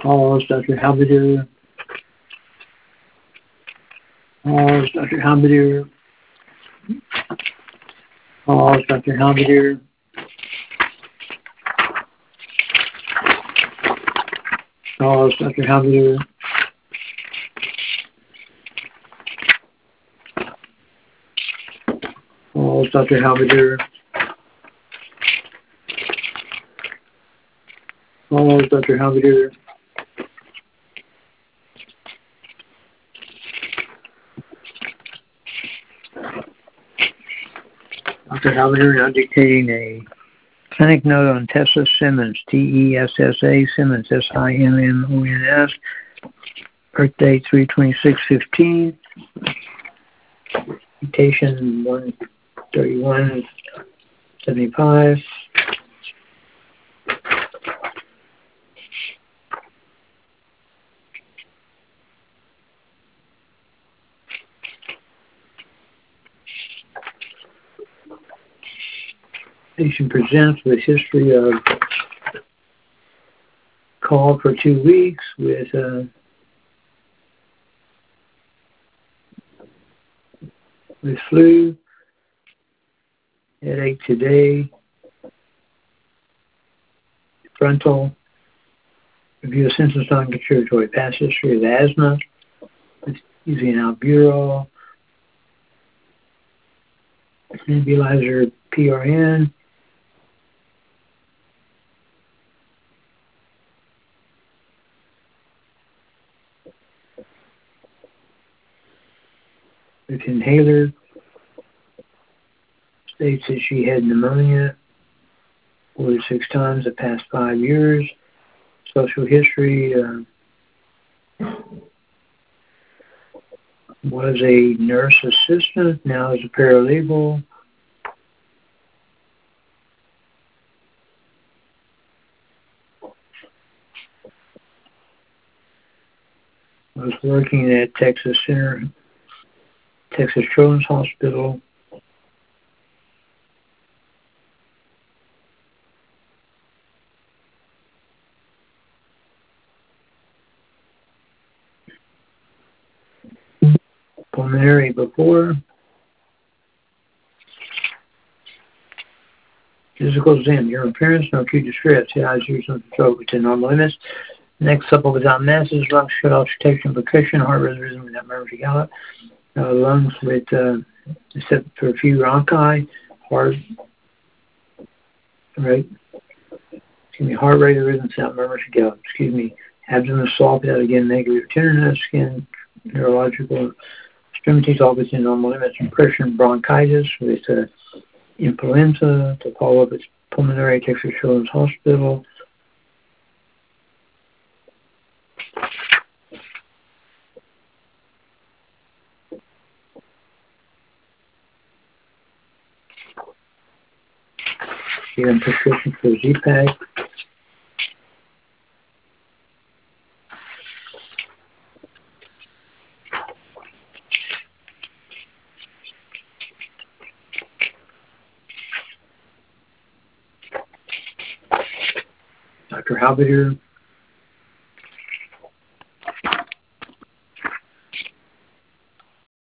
Pause, Dr. Halberdier. Pause, Dr. Halberdier. Pause, Dr. Halberdier. Pause, Dr. Halberdier. Pause, Dr. Halberdier. Pause, Dr. Halberdier. Dr. Halberdier now dictating a clinic note on Tessa Simmons, Tessa Simmons, Simmons, birth date 3/26/15, mutation 13175. Patient presents with history of cough for 2 weeks with flu, headache today, frontal, review of symptoms non-contributory, past history of asthma, using albuterol, nebulizer PRN, with inhaler, states that she had pneumonia 4 to 6 times the past 5 years. Social history, was a nurse assistant, now is a paralegal. Was working at Texas Children's Hospital. Pulmonary before. Physical exam, your appearance, no acute distress, eyes usually throat within normal limits. Next up without masses, lungs, shut off, detection, percussion, heart rhythm without murmur to gallop, lungs with, except for a few bronchi, heart, right? Heart rate rhythm without murmur to gallop, abdomen soft without again negative tenderness, skin, neurological, extremities all within normal limits, impression, bronchitis with influenza, to follow up its pulmonary Texas Children's Hospital. Given prescription for Z-Pak. Dr. Halberdier.